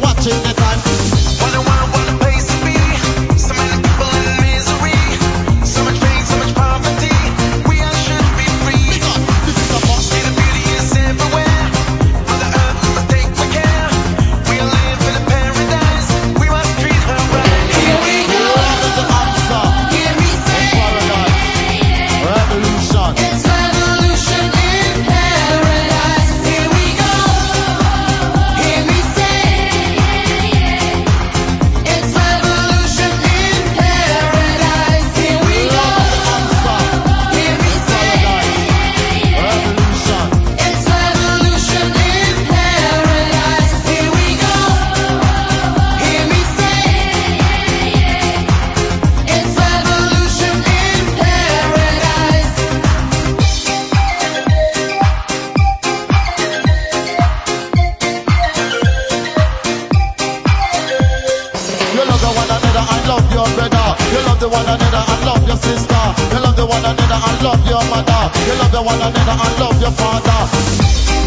watching the time. What a place to be. So many people in misery. So much pain, so much poverty. We all should be free. This is a must. See the beauty is everywhere. On the earth we must take good care. We all live in a paradise. We must treat her right. Here we go. What is the answer? Hear me say, Paradise. Revolution. it's revolution in paradise. Here we go. Hear me say, it's revolution in paradise. Here we go. Hear me say, Revolution. it's revolution in paradise. Here we go. Hear me say, it's revolution in paradise. You love the one another and love your brother. You love the one another and love your sister. You love the one another and love your mother. You love the one another and love your father.